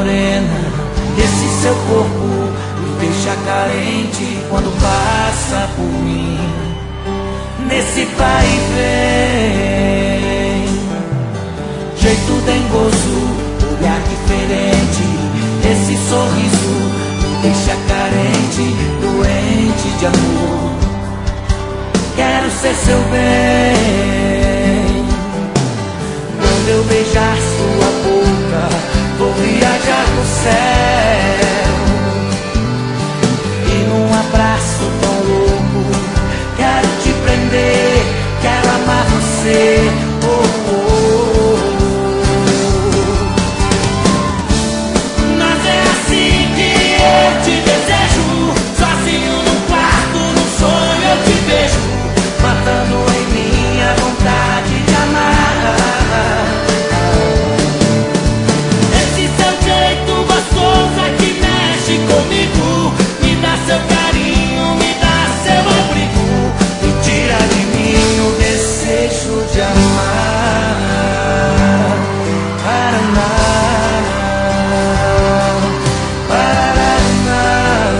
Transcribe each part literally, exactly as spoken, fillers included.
morena, esse seu corpo me deixa carente quando passa por mim. Nesse vai e vem, jeito dengoso, olhar diferente, esse sorriso me deixa carente, doente de amor. Quero ser seu bem. Quando eu beijar sua boca, vou viajar no céu. E num abraço tão louco, quero te prender, quero amar você. Oh, oh, oh. Mas é assim que eu te desejo, sozinho no quarto, no sonho eu te vejo, matando em mim a vontade de amar. Esse seu jeito gostoso é que mexe comigo, me dá seu carinho, me dá seu abrigo, e tira de mim o desejo de amar. Paraná, Paraná.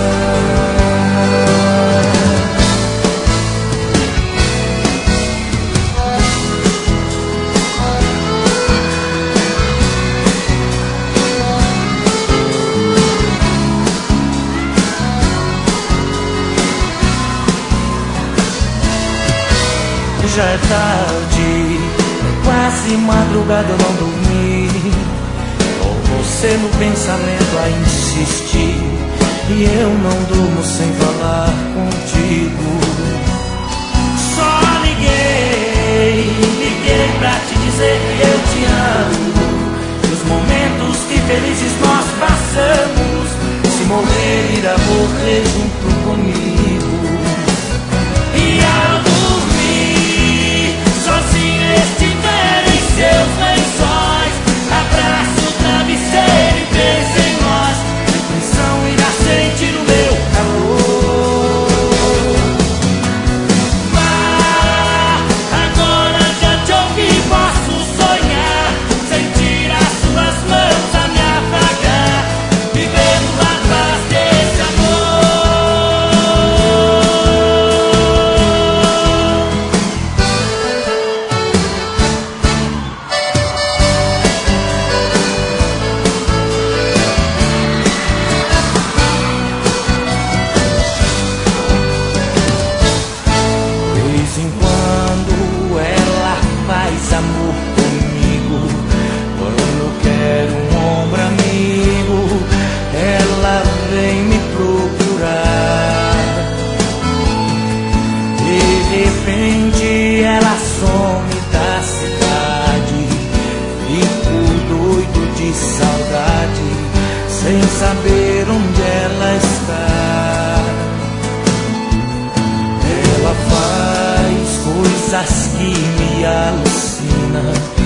Já é tarde, é quase madrugada, eu não dormi, com você no pensamento a insistir, e eu não durmo sem falar contigo. Só liguei, liguei pra te dizer que eu te amo, e os momentos que felizes nós passamos, se morrer irá morrer junto comigo. E ao dormir sozinho estiver em seus lençóis, abraço o travesseiro e pensa em nós, a impressão irá sentir o meu calor. Ah, agora já te ouvi, posso sonhar, sentir as suas mãos a me afagar, vivendo a paz desse amor. De vez em quando ela faz amor comigo, quando eu quero um ombro amigo, ela vem me procurar. De repente ela some da cidade, fico doido de saudade, sem saber onde ela está. Ela faz coisas que me alucinam,